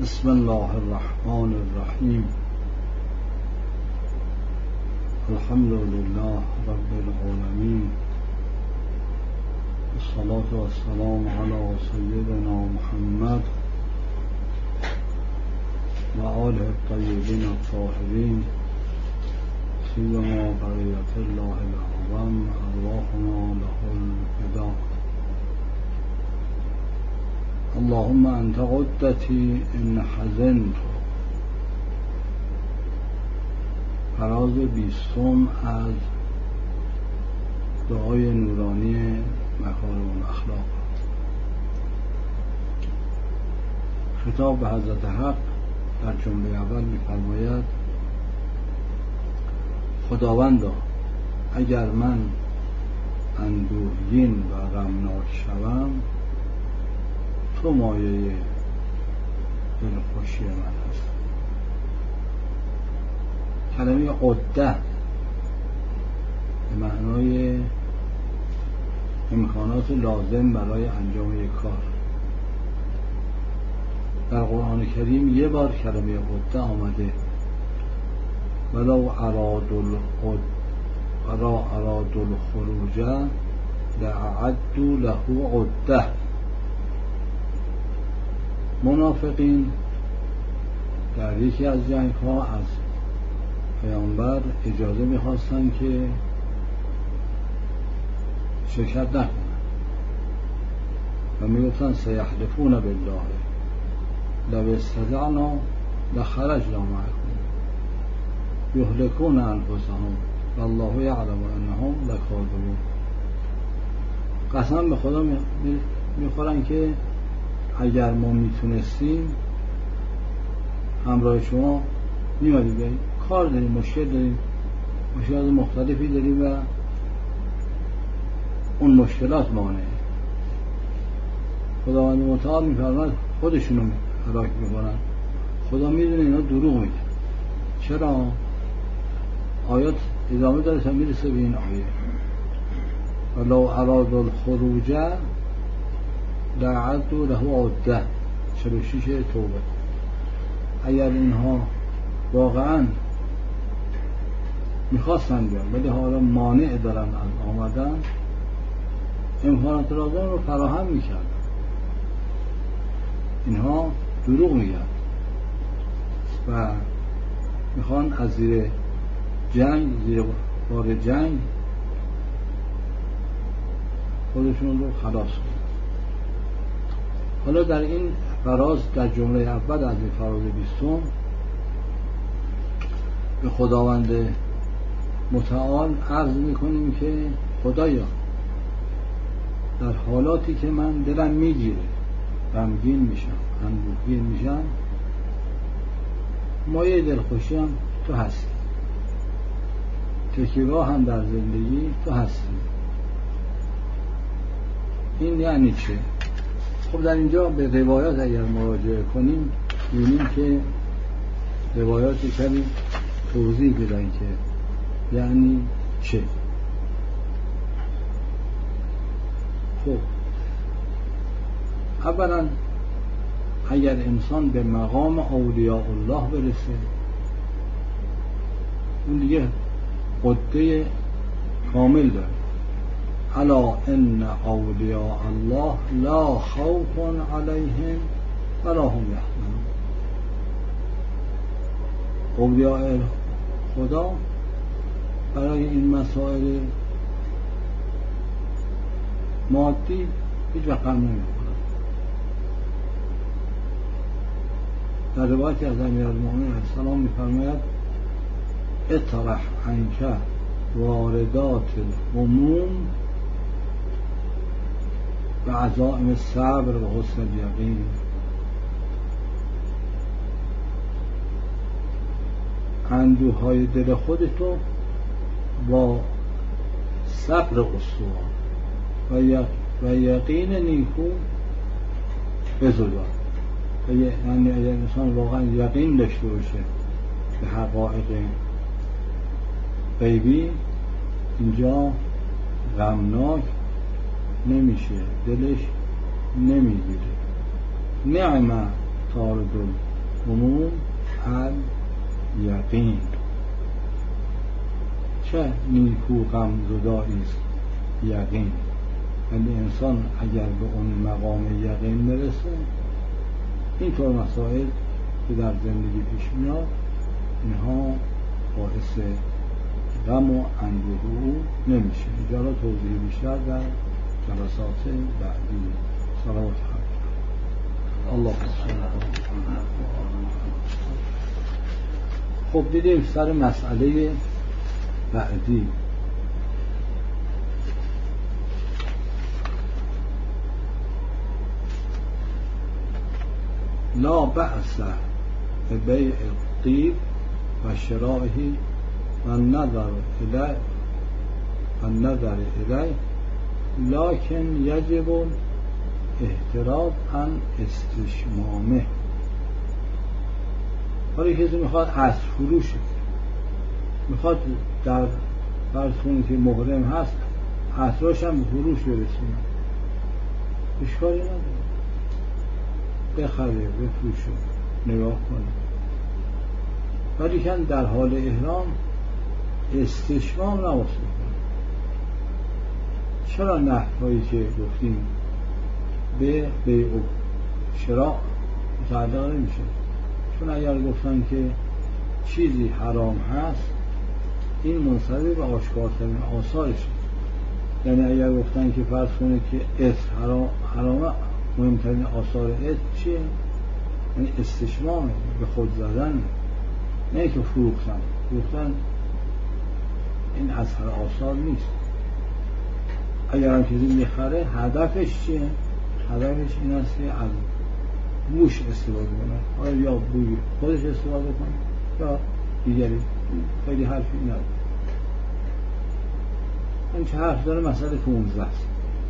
بسم الله الرحمن الرحیم. الحمد لله رب العالمین، الصلاة والسلام علی سیدنا محمد و آله الطیبین الطاهرین، سیما بقیة الله الأعظم، ارواحنا له الفداء. اللهم انت عدتی ان حزنت. فراز 20 از دعای نورانی مکارم الاخلاق. خطاب به حضرت حق در جمله اول می‌فرماید: خداوندا، اگر من اندوهگین و غمناک شوم، تو مایه دلخوشی من هست. کلمه عده به معنای امکانات لازم برای انجام یک کار. در قرآن کریم یه بار کلمه عده آمده: ولو ارادوا الخروج لأعدوا له عده. منافقین در یکی از جنگ ها از پیامبر اجازه می‌خواستند که شرکت نکنند و می‌گفتند سیحلفون بالله لو استطعنا لخرجنا معكم یهلكون انفسهم والله یعلم انهم لکاذبون. قسم به خدا می‌خورن که اگر ما میتونستیم همراه شما میمدیم بریم. کار داریم، مشکل داریم، مشکلات مختلفی داریم و اون مشکلات مانعه. خداوند متعال میفرماید خودشونو هلاک میکنن. خدا میدونه اینا دروغ میگن. چرا؟ آیات ادامه داره تا میرسه به این آیه: ولو ارادوا الخروج لأعدوا له عده. 46 توبه. اگر اینها واقعا میخواستن بیان ولی حالا مانع دارن از آمدن، امکانات لازم رو فراهم میکردن. اینها دروغ میگن و میخوان از زیر بار جنگ خودشون رو خلاص کنن. حالا در این فراز، در جمله اول از این فراز 20 به خداوند متعال عرض میکنیم که خدایا، در حالاتی که من دلم میگیره، غمگین میشم، اندوهگین میشم، مایه دلخوشیم تو هستی، تکیه‌گاه هم در زندگی تو هستی. این یعنی چه؟ خب در اینجا به روایات اگر مراجعه کنیم می‌بینیم که روایات کمی توضیح بدن که یعنی چه. خب اولا اگر انسان به مقام اولیاء الله برسه، اون دیگه قده کامل داره. الا ان اولیاء الله لا خوف علیهم ولا هم یحزنون. اولیاء خدا برای این مسائل مادی هیچ وقت غم نمی‌خورن. در روایتی از امیرالمؤمنین علیه السلام می‌فرماید: اطرح عنک واردات الهموم و عزائم الصبر و حسن الیقین. اندوهای دل خودتو با صبر استوار و یقین نیکو بزرگان. یعنی اگر انسان واقعا یقین داشته باشه به حقایق غیبی، اینجا غمناک نمیشه، دلش نمیگیره. نعمه طارد الهموم الیقین. چه نیکو غم زدایی است یقین. یعنی انسان اگر به اون مقام یقین برسه، اینطور مسائل که در زندگی پیش میاد اینها باعث غم و اندوه او نمیشه. اینجا را توضیح بیشتر در جلسات بعدی. صلوات الله. خب دیدیم سر مسئله بعدی. لا بأس ببيع الطيب و شرائه و النظر إليه لكن يجب احتراز عن استشمامه. حالا کسی میخواد عصر فروشه، میخواد در فرض کنید که محرم هست عصراش هم فروش برسونه، اشکالی نداره، بخره بفروشه نگاه کنه. ولی که در حال احرام استشمام نباید کنه. چرا نهایی که گفتیم به بیع و شراء متعلق نمیشه؟ چون اگر گفتن که چیزی حرام هست این منصرف به آشکارترین آثارشه. یعنی اگر گفتن که فرض کنید که اثر حرامه، مهمترین آثار اثر چیه؟ یعنی استشمامه، به خود زدن، نه که فروختن این اثر آثار نیست. اگر هم کسی میخره هدفش چیه؟ هدفش این است که از بوش استفاده کنه، آیا یا بوی خودش استفاده کنه یا دیگری. خیلی حرفی نداره. این چه حرف داره؟ مسئله 15 است.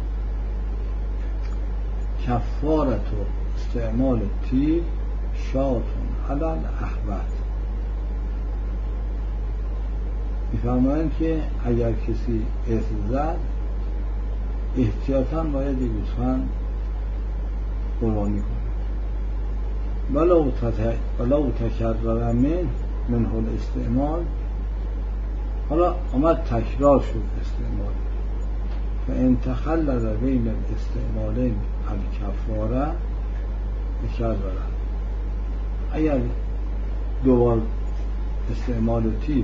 کفارت و استعمال تیب شاتون علی الاحوط. میفرمایند که اگر کسی اسم زد احتیاطاً باید یک گوسفند قربانی کنه. ولو تکرر منه الاستعمال. حالا آمد تکرار شد استعمال، فان تخلل بین الاستعمالین الکفاره تکرر. اگر دوبار استعمال تیب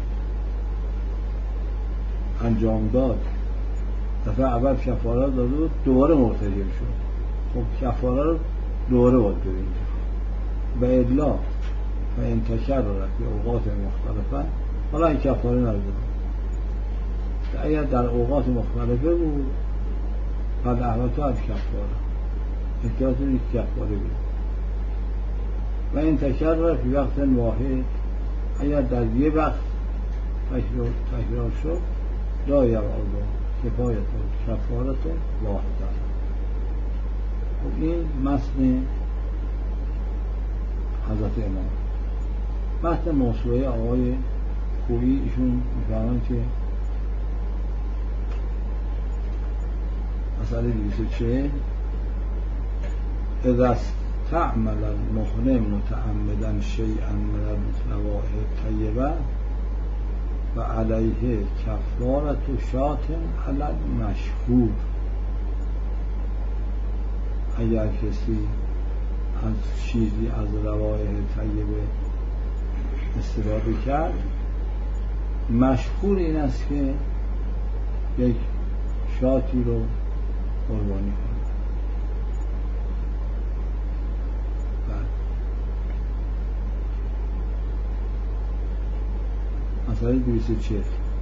انجام داد، دفعه اول کفاره داد دوباره مرتکب شد، خب کفاره رو دوباره باید بدیم. و الا فان تکرر فی اوقات مختلفه. حالا این کفاره نداره، اگر در اوقات مختلفه بود بعد احوطه از کفاره احتیاط نیست کفاره بود. و این تکرر فی وقت واحد، اگر در یه وقت تکرار شد لا یبعد کفایت کفارت واحده. خب این متن حضرت امام. متن موسوعه آقای خویی، ایشون میفرمان که مسئله 240 اذا استعمل المحرم متعمدا شیئا من الروائح الطیبه و علیه کفارت شات علی المشهور. اگر کسی از چیزی از روائح طیبه استفاده کرد، مشهور این است که یک شاتی رو قربانی کنه. مسئله 240.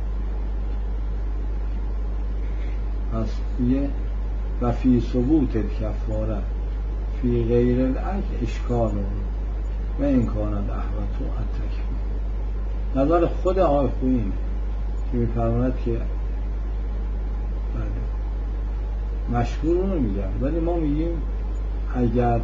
پس یه و فی ثبوت کفاره فی غیر الاکل اشکال و این کانت احوطو التکفیر. نظر خود آقای خویی که میفرماید که مشهور رو نمیگم، ولی ما میگیم اگر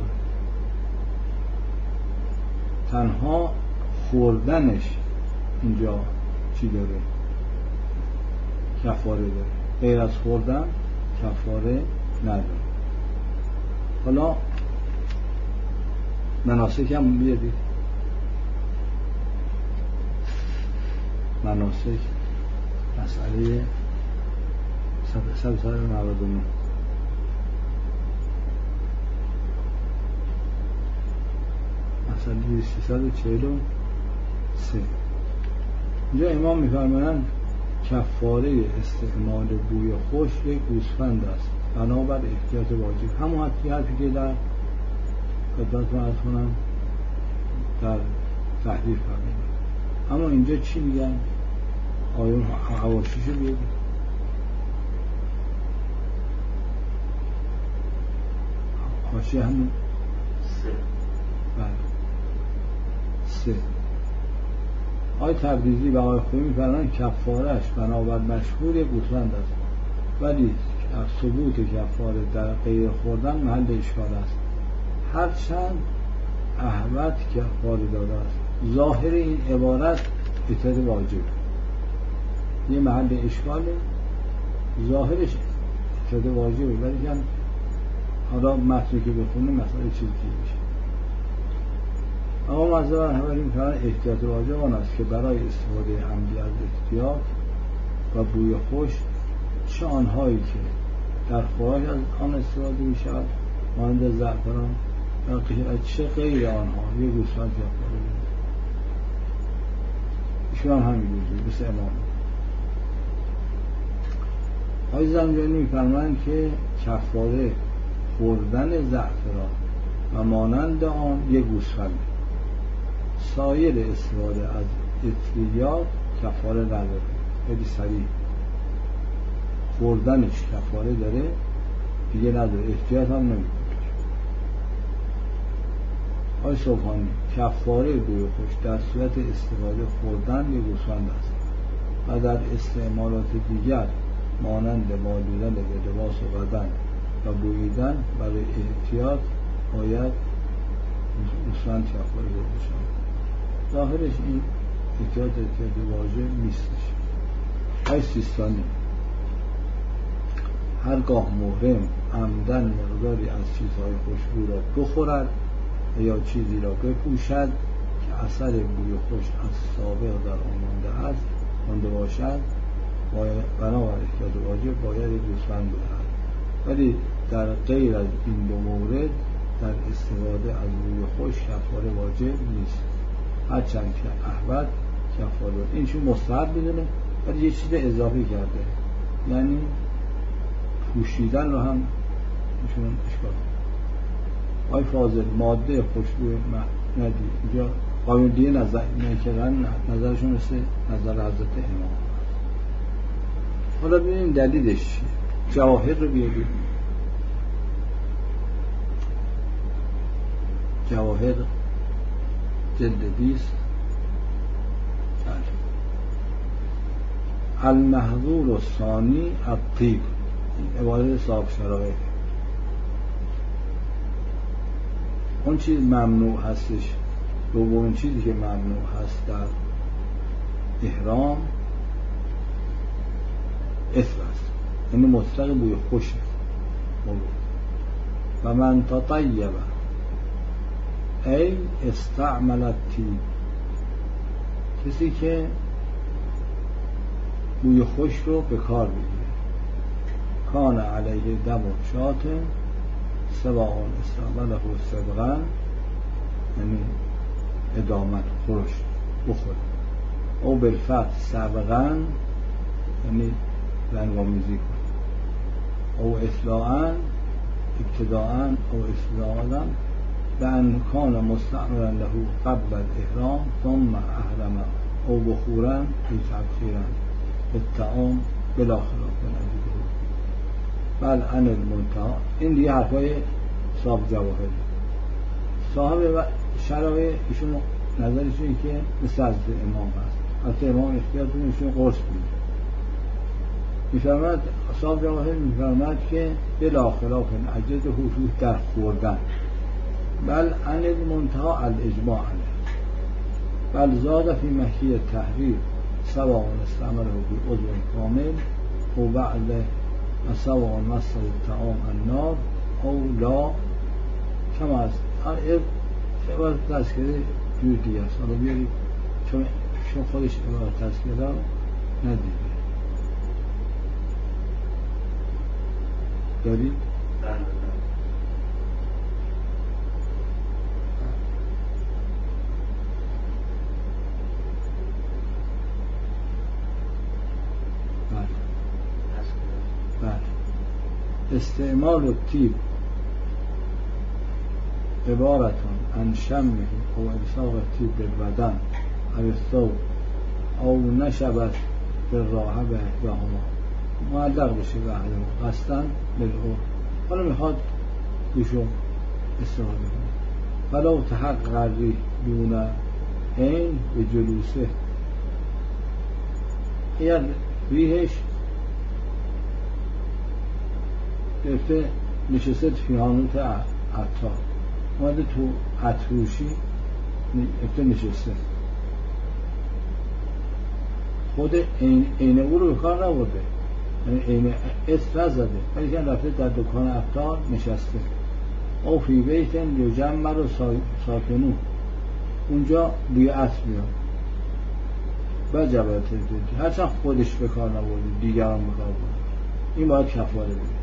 تنها خوردنش اینجا چی داره؟ کفاره داره. غیر از خوردن کفاره نداره. حالا مناسک هم بیادید. مناسک مسئله 199 مسئله 343. اینجا امام می‌فرمایند کفاره استعمال بوی خوش یک گوسفند است بنابر احتیاط واجب. همون حرفی که در خدمتتون عرض کنم در تحریر فرمودن. اما اینجا چی میگن؟ آیون حواشیشو بیادید. حاشیه همون 3. آقای تبریزی و آقای خویی می‌فرمایند کفاره‌اش بنابر مشهور گوسفند است، ولی ثبوت کفاره در غیر خوردن محل اشکال است، هرچند احوط کفاره داده است. ظاهر این عبارت اطاعت واجب، یه محل اشکاله، ظاهرش اطاعت واجبه، ولی که حالا متنی که بخونه مسئله چیزی میشه. اما مذهب حنبلی می‌فرمایند احتیاط واجب آن است که برای استفاده عمدی از احتیاط و بوی خوش، چه آنهایی که در خوراک از آن استفاده می‌شود مانند زعفران، چه غیر آنها یک گوسفند کفاره بده. ایشون هم می‌گوید مثل امام. آقای زنجانی می‌فرمایند که کفاره خوردن زعفران و مانند آن یک گوسفند، سایر استفاده از اطریات کفاره نداره. خیلی سریع خوردنش کفاره داره، دیگه نداره، احتیاط هم نمیکنه. آقای صبحانی کفاره بوی خوش در صورت استفاده خوردن یک گوسفند است و در استعمالات دیگر مانند مالیدن به لباس و بدن و بوییدن برای احتیاط باید گوسفند کفاره داده شود. ظاهرش این احتیاط واجب نیستش. آقای سیستانی هرگاه محرم عمدن مقداری از چیزهای خوشبو را بخورد یا چیزی را بپوشد که اثر بوی خوش از سابق در آن مانده باشد، بنابر احتیاط واجب باید گوسفند بدهد. ولی در غیر از این دو مورد در استفاده از بوی خوش کفاره واجب نیست، هرچند که احوط کفاره واجب. اینشون مستحب بدونه، ولی یه چیز اضافه کرده، یعنی پوشیدن رو هم ایشون اشکال. آقای فاضل ماده خوشبوی ندید اینجا قانون دیگه نظر نکردن، نظرشون مثل نظر حضرت امام. حالا ببینیم دلیلش چیه. جواهر رو بیاریم. جواهر جلد 20 المحظور الثانی الطیب، عبارت صاحب شرایط. اون چیز ممنوع هستش، دومین چیزی که ممنوع هست در احرام اثر است، یعنی مطلق بوی خوش و من تطیب ای استعمل الطیب، کسی که بوی خوش رو به کار بگیره، کان علیه دم و شات سواء استعمله صدقا، یعنی ادامت خورش بخوره، او بالفتح سبقا، یعنی رنگامیزی کنه، او اطلاعا ابتداعا او اصلاحا بأن کان مستعملا له قبل الاحرام ثم احرم او بخورا ای تبخیرا الطعام بلا خلاف نجده بل عن المنتهى. این دیگه حرفای صاحب جواهر. صاحب شرایع ایشون نظرشون این که مثل حضرت امام هست. حضرت امام اختیار کنه ایشون قرص بید. میفرماد صاحب جواهر میفرماد که بلا خلاف نجده حضور در خوردن، بل عن المنتهى الاجماع علیه، بل زاد فی محکی التحریر سواء استعمله به عضو کامل او بعد سواء مصر الطعام النار او لا، کما از عبارت تذکره جور دیگه است. حالا بیارید چون خودش عبارت تذکره ندیده دارید؟ استعمال الطیب عبارتون عن شمه او الصاق الطیب بالبدن او الثوب او نشبت بالراحه به احداهما معلق بشه به احداهما قصداً بالعرف. حالا میخواد گوشو استفاده کنه ولو تحقق دون عین به جلوسه اگر ریحش گرفته نشسته توی حانوت عطار اومده تو عطروشی گرفته نشسته خود عین او رو بکار نبرده یعنی عین اسم نزده ولی که رفته در دکان عطار نشسته او فی بیتن یجمل و ساکنو اونجا بوی عطر میاد بجبت هرچند خودش بکار نبرده دیگران بکار برده این باید کفاره بده.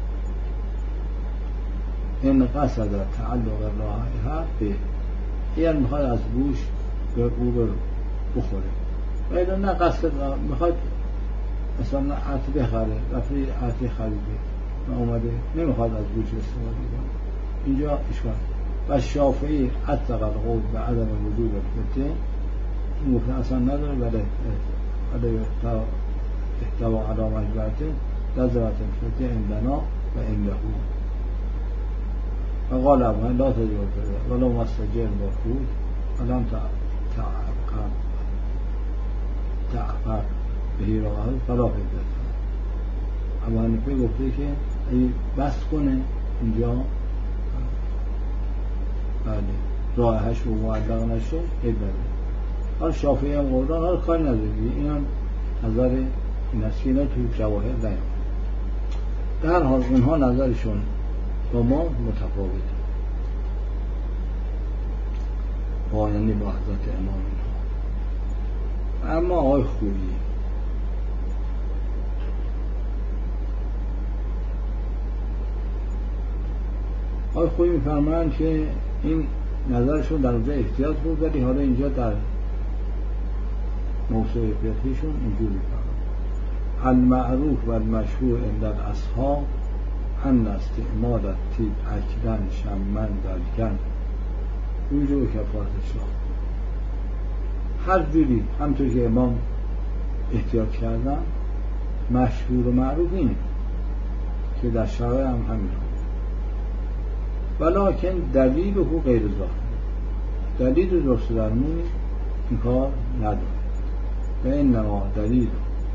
این قصد تعلق رائحه به اگر میخواد از بوش به او بخوره و اگر نه قصد میخواد مثلا عطر بخره رفته عطر خریده و اومده نمیخواد از بوش استفاده کنه اینجا اشکال. و شافعی عطق القول به عدم وجود الفتح این گفته اصلا نداره ولی احتوا علی مجبرته لزمت الفتح عندنا و عنده فقال ابو لا تجوز ولو مستجر مفروض ولم تعقب بهی راحت فلا فیدت. ابو حنیفه گفته که اگه بس کنه اینجا بله رایحش رو معلق نشه عیب نداره. حالا شافعی هم قردان حالا کاری نداره این هم نظر این است که اینا توی جواهر نیامد. در حال اونها نظرشون با ما متفاوته با یعنی با حضرت امام اینها. اما آقای خویی میفرمایند که این نظرشون در اونجا احتیاط بود ولی حالا اینجا در موسوعه فقهیشون اینجور میفرمایند المعروف و المشهور عند الاصحاب ان استعمال الطیب اکدن شمن دلکن اونجور کفارت شاه هر جوری همطور که امام احتیاط کردن مشهور و معروف اینه که در شرایع هم همین ولکن دلیل او غیر ظاهر دلیل درست درمونی این کار نداره و انما دلیل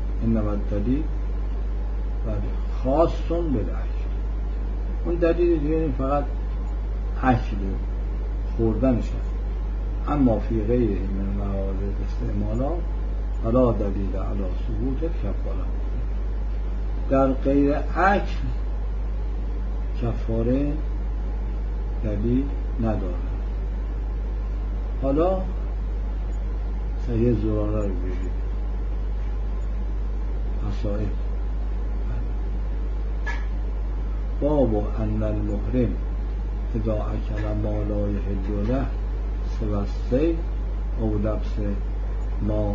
خاصون به اون دلیل دیگه فقط اکل خوردنش هست اما فی غیر من موارد استعمالات فلا دلیل علی ثبوت کفاره در غیر اکل کفاره دلیل نداره. حالا صحیح زراره رو بگید مسائل باب ان المحرم اذا اکل ما لا یحل له سوى الصید او لبس ما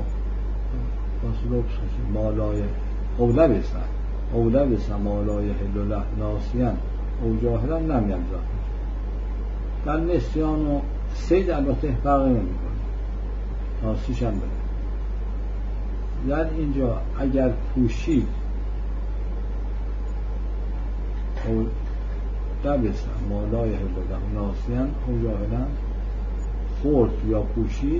لبس ما لا یحل له ناسیا او جاهلا لم یلزم. در نسیان و صید البته فرقی نمی‌کنه ناسیش هم بده. در اینجا اگر پوشید او لبس ما لا یحل له ناسیا او جاهلا خورد یا پوشید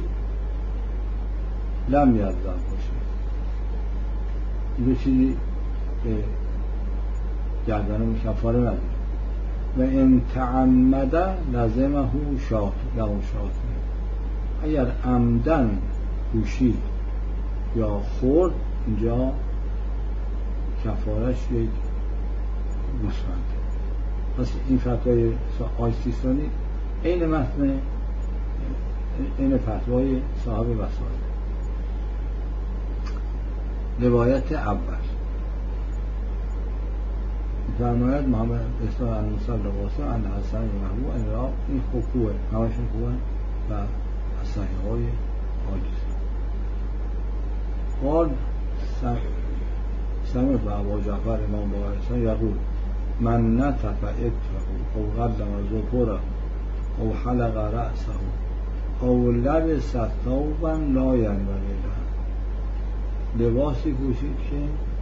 لم یلزم باشه این چیزی که گردنم کفاره نداره. و ان تعمد لازمه شاط اگر عمدن پوشید یا خورد اینجا کفارش یک گوسفنده. پس این فتوای آقای سیستانی عین متن این فتوای صاحب وسائل. روایت اول فرماید محمد اسلام المصلی لباسه ان حسن محبوب ان را این خوبه همشون خوبه و از صحیح های عاجز. قال سمع و ابا جعفر امام باقرستان یقول من نتف اتفه او قدم ذکره او حلق رأسه او لبس ثوبا لا ینبغی له، لباسی پوشید که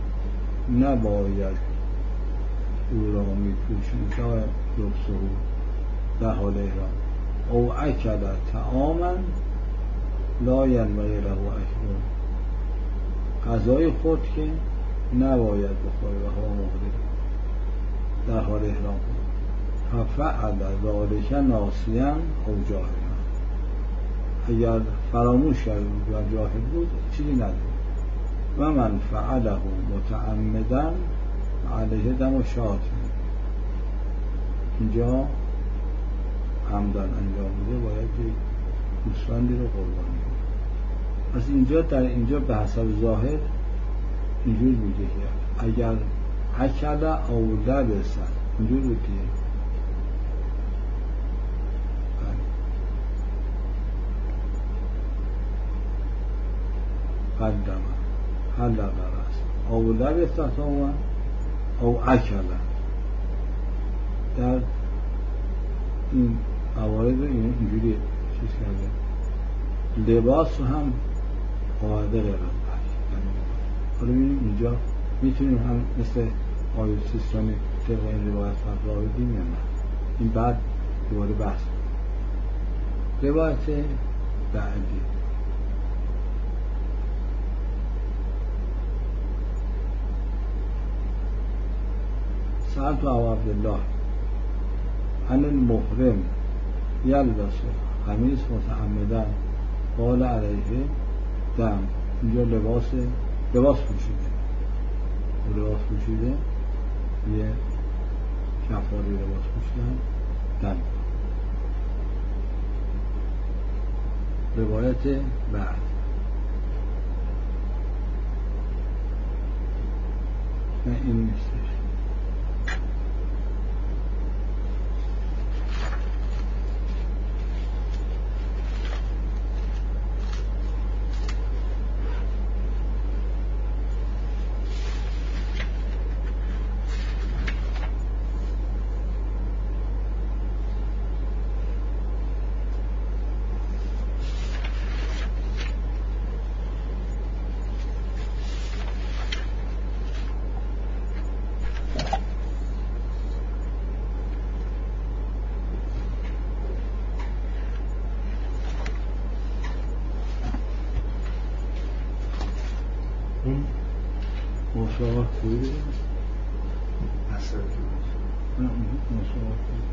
نباید او را می پوشید تا لبسه در حال احرام، او اکل طعاما لا ینبغی له اکله، غذای خود که نباید بخوره و هوا مقدر در حال احرام کنه. ففعل ذلک ناسیا او جاهلا، اگر فراموش کرده بود و جاهل بود چیزی نداره. و من فعله متعمدا علیه دم و شاة، اینجا عمدن انجام بوده باید یک گوسفندی رو قربانی کنه. پس اینجا در اینجا به حسب ظاهر اینجور میگه که اگر اکل او لبس اینجور بود که قدم حلق رأس او لبس ثوبا او اکل، در این موارد اینجوری چیز کرده. لباس هم قاعده غیر حالا ببینیم اینجا میتونیم هم مثل آیه سیستانی طبق این روایت فتوا بدیم یا نه، این بعد دوباره بحث. روایت بعدی سألت ابا عبدالله عن المحرم یلبس قمیص متعمدا قال علیه دم، اینجا لباس پوشیده، لباس پوشیده یه کفاری لباس پوشیدن دم. روایت بعد نه این نیستش. مساواک بوده اصلا نه مساواک بوده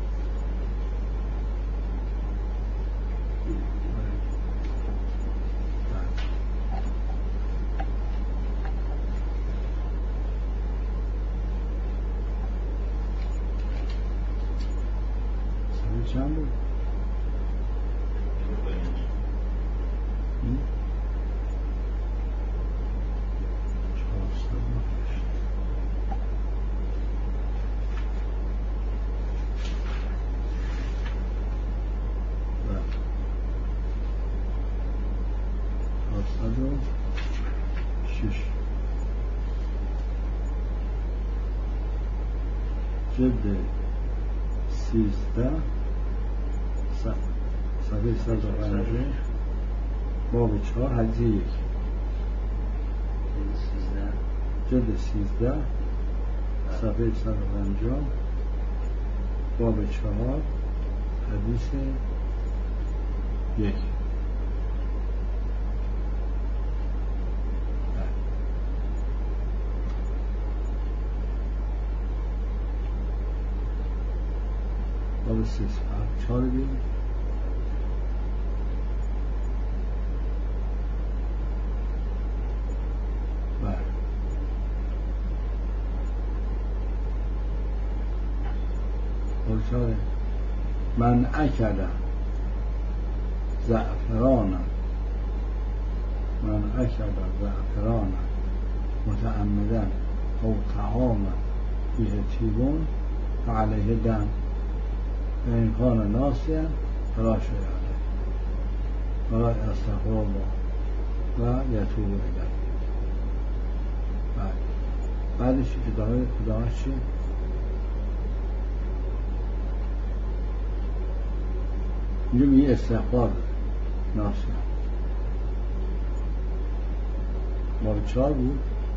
سبیل چند بود؟ جلد 13 صفحه 150 باب 4 حدیث 1 جلد 13 صفحه 150 باب 4 حدیث 1. باب 3 صفحه 4 بیم باب 4 من اکل زعفرانا من اکل زعفرانا متعمدا او طعاما فیه طیبون فعلیه دم و این کان ناسیا فلا شیء علیه ولا یستغفر الله و یتوب الیه. بعدش ادامه چیه؟ اینجا میگه استغفار ناسیا باب 4 بود.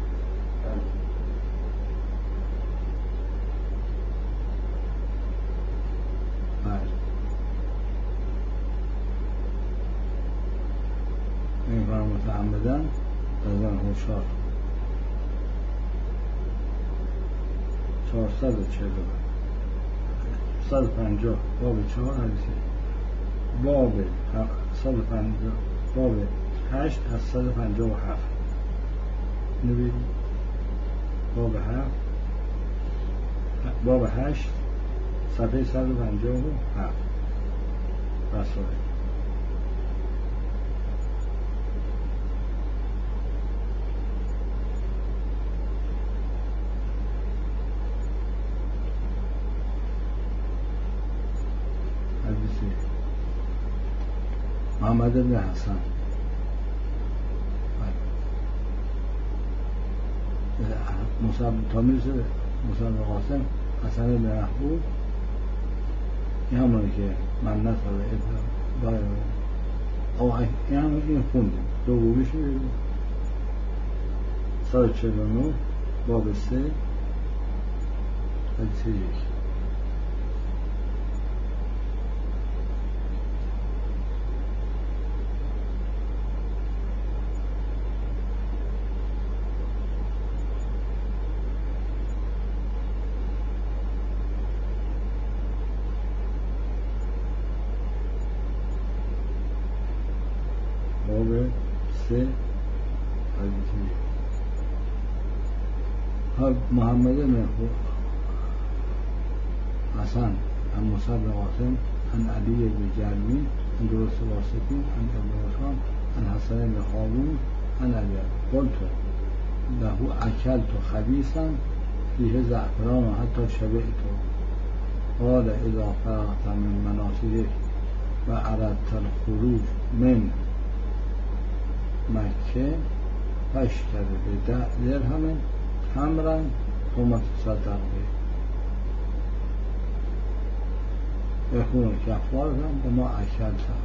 این کار متعمدن از من هوشار 150 باب 4 حدیثه باب 150 باب 8 از 157 نبید باب 8 صفحه 157 رسائل. محمد بن حسن تامیرس موسی بن قاسم حسن بن محبوب این همونه که منت و این همونه این خوندیم دومیش میدیم 149 باب 3 حدیث 1 محمد بن حسن عن موسی بن قاسم عن علی بن جرمی عن درست واسطی عن ابراهیم عن حسن بن هارون عن علی قلت له اکلت خبیثا فیه زعفران حتی شبعت قال اذا فرغت من مناسکک و اردت الخروج من مکه فاشتر بدرهم تمرا ثم تصدق به يكون كفارة بما أكلته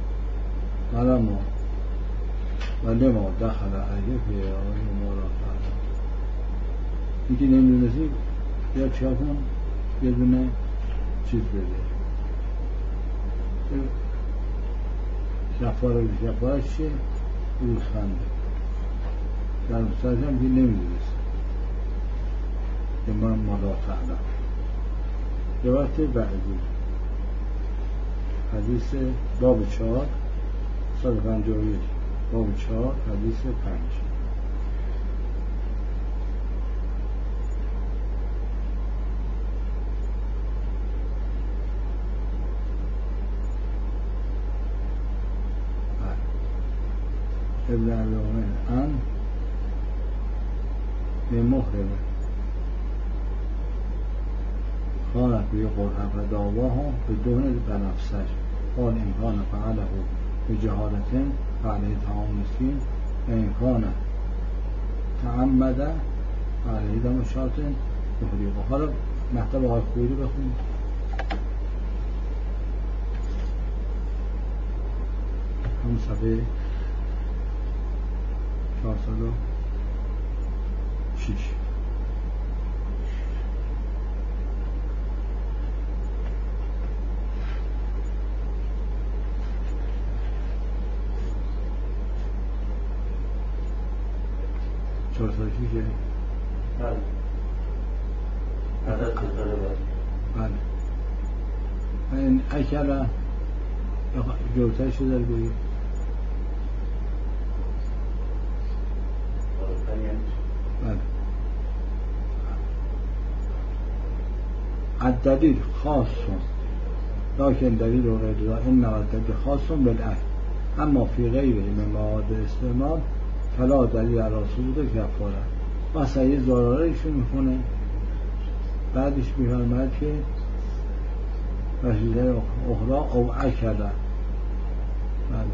ولما دخل عليه في مرافعه. یکی نمیدونستی یا چیا کن یه دونه چیز بده کفاره چیه؟ روزخنده در مستقیم که نمیدونستی که من ملا تعلم. روایت بعدی حدیث باب 4 151 باب 4 حدیث 5 ابن علیومن ان به محرمه خانت به قرحه دعواها به دهن بنفسش قال امکان فعله به جهالتن فعله تمام مسکین و امکان تعمده فعله دم شاتن تحریقه. حالا مطلب آقای خویی بخونید. هم صفحه 406 406 بله عدد بزاره بله این اکل جلوتر شده رو بگید بله الدلیل خاص لكن دلیل غیر ذا ان الدلیل خاص بالعهد اما فی غیره من مواد استعمال فلا دلیل علی ثبوت کفاره. مثلا یه ضراره ایشون میکنه، بعدش میفرماید که وسیله اخرى او اکله، بله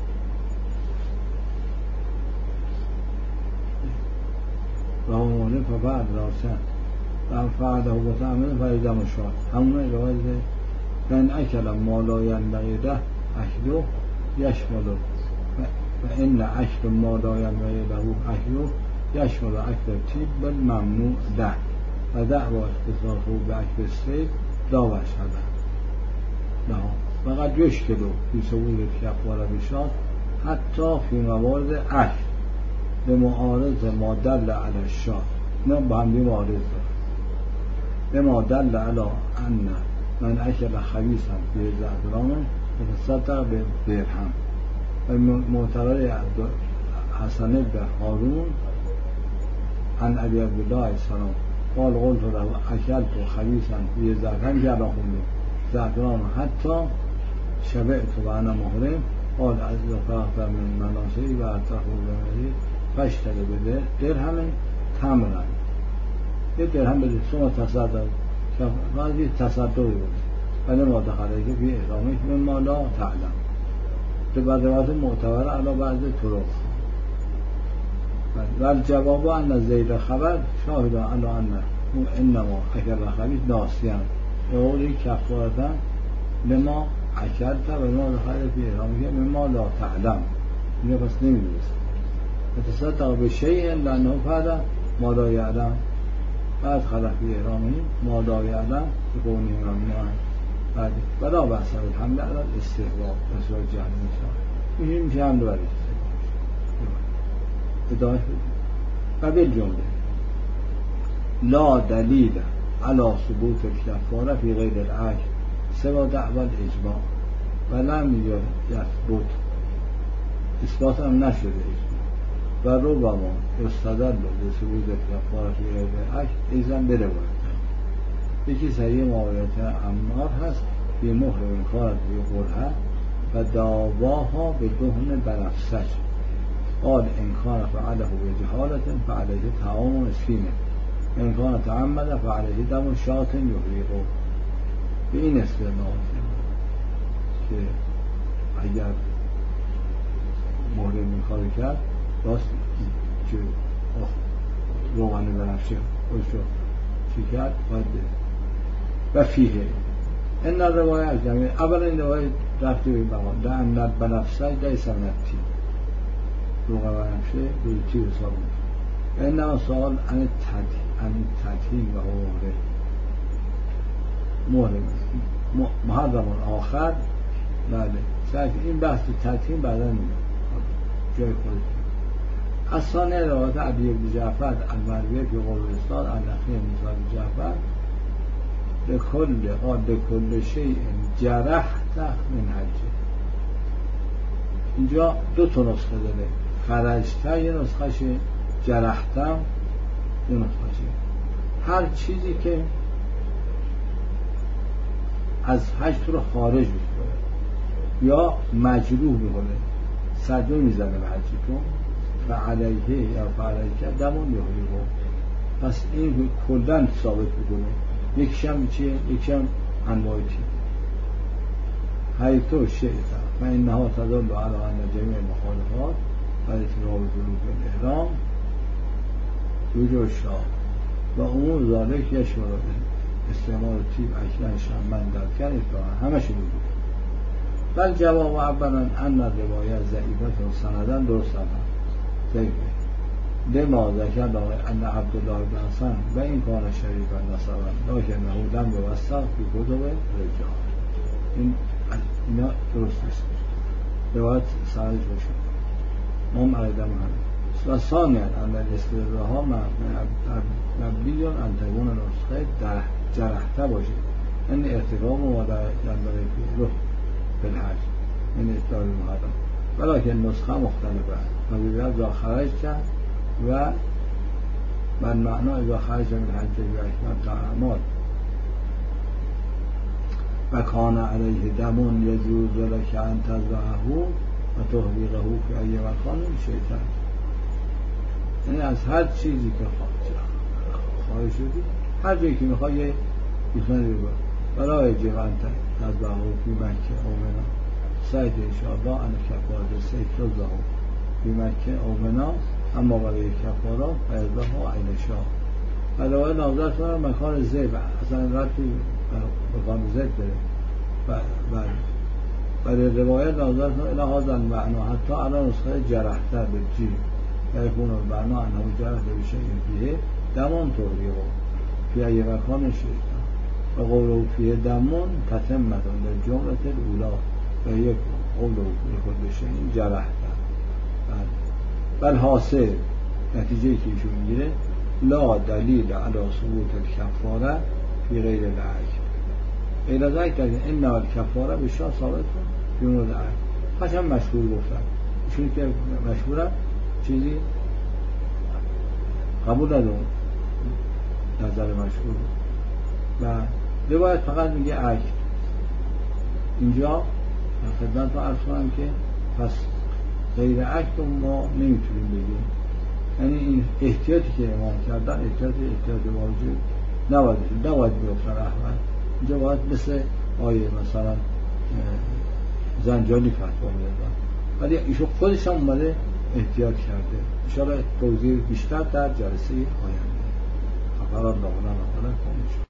و همونه فبعد راسن و فعده و بطعمه فریده مشاد همونه روایت من اکل ما لا ینبغی له اکله یشمل و ان اکل ما لا ینبغی له اکله یشمل اکل طیب بالممنوع له و دعوا اختصاصه به اکل الصید لا وشهده نه فقط یشکلو فی ثبوت کفاره بشاد حتی فی موارد اکل به معارض ما دل علی الشاد، نه با هم معارض داره به ما دل علی ان من اکل خبیثا به زعفران متصدق به درهم و معتبر حسن بن هارون عن ابی عبدالله السلام قال قلت له اکلت خبیثا به زعفران که الان خونده زعفران حتی شبعت و انا محرم قال از فرغت من مناسعی و اتخذ بمهری فشتره به درهم تمرن، یه درهم بده سوم تصدق که یه تصدقی بود ولی ما دخله که بی احرامی من ما لا تعلم به بدوات معتبر علا بعض طرق و جواب ان زید خبر شاهد علا انما اکل خبیث ناسیان اولی کفارتن لما اکلت و ما دخله بی احرامی که من ما لا تعلم اینه پس نمیدونست تصدق به شیء لانه فعل ما لا یعلم بعد خلق بی احرامی ما لا یعلم به قونه ممنوعا بعد بلا بحث الحمد لله استحباب بسیار جهل میشه میشه هم دو برید ادایه و بالجمله لا دلیل علی ثبوت الکفاره فی غیر العجل سوا دعوی الاجماع و لم یثبت اثبات هم نشده و ربما استدل به ثبوت کفاره فی غیر العجل ایضا بروایت یکی صحیح معاویت عمار هست بی مهر انکارت بی قرحه و دعواها به دهن بنفسج قال انکان فعله به جهالت فعلیه طعام مسکینه انکان تعمد فعلیه دم شاط یحریقه. به این استعمال که اگر مهر انکار کرد راست که روغن بنفشه خودشو چی کرد باید و فیه این روایه از جمعه اولا این روایه رفته به این مقام لعنت بنفسه لیس من الطیب روغن بنفشه روی طیب حساب میشه اینما سوال عن التدهین و مهر محرم آخر بله سعی این بحث تدهین بعدا میده جای خودت از ثانیه روایت علی بن جعفر المرویه که قول استاد النخی موسی بن جعفر لکل شیء جرحته من حجه. اینجا دو تا نسخه داره، خرجته یه نسخهش، جرحته یه نسخهش. هر چیزی که از حج تو رو خارج میکنه یا مجروح میکنه صدمه میزنه به حجی تو فعلیه یا فعلیه دمون یحریقه. پس این کلن ثابت میکنه یکیش هم چیه؟ یکیش هم انواعی چیه حیثو شیطه و اینها تدل علی ان جمیع مخالفات و اتراب ظروف الاحرام وجود شاه و امور ذالک یشمل استعمال طیب اکلن شمن در کن اطلاعا همه شده بود. بل جواب اولا ان روایت ضعیفت و سندن درست هم ضعیفه لما ذکر ان عبدالله بن حسن و این کان شریفا نصبا لکنه لم یوثق فی کتب رجال. اینا درست نیست، روایت سندش باشه ما علیدم هم و ثانیا ان الاستدراها مبنی ان تکون نسخه در جرحته باشه این ارتکاب و برای روح بالحج این اطلاعی محرم ولیکن نسخه مختلفه و بیبید را خرج کرد و من معنا اذا خرج من حج و اکمل اعمال و کان علیه دمون یجوز لک ان تذبحه و تحریقه فی ای مکان شیطان، یعنی از هر چیزی که خواهی شدی، هر جایی که میخوای یه بخنه بگو برای جوانت از بهو فی مکه او منا سید انشاءالله ان کفاره سید رضا فی مکه او منا، اما برای کفاره فیضا عین شاه. علاوه ناظر کنم مکان زیب اصلا ربطی مکان زیب داره. برای روایت ناظر کنم الى هذا المعنى حتی الان نسخه جرحتر به جی یکون المعنى انه جرحت بشه فیه دمون توریه فی ای مکان شیطان و قوله فیه دمون تتمتون در جملت الاولا و یک قوله فیه خود بشه این جرحتر. بل حاصل نتیجه که ایشون میگیره لا دلیل علی ثبوت الکفاره فی غیر العجل، غیر از عجل کردن این الکفاره به شاه ثابت کن فی مورد عجل. قشنگ مشهور گفتن ایشون که مشهورن چیزی قبول ندارم نظر مشهور و روایت فقط میگه عجل. اینجا خدمت رو عرض کنم که پس غیر عجل ما نمیتونیم بگیم، یعنی این احتیاطی که امام کردن احتیاط واجب نباید بیفتن احمد. اینجا باید مثل آیه مثلا زنجانی فتوا میدادن، ولی ایشون خودش هم اومده احتیاط کرده. انشاءالله توضیح بیشتر در جلسه آینده. خبران داغنان کنش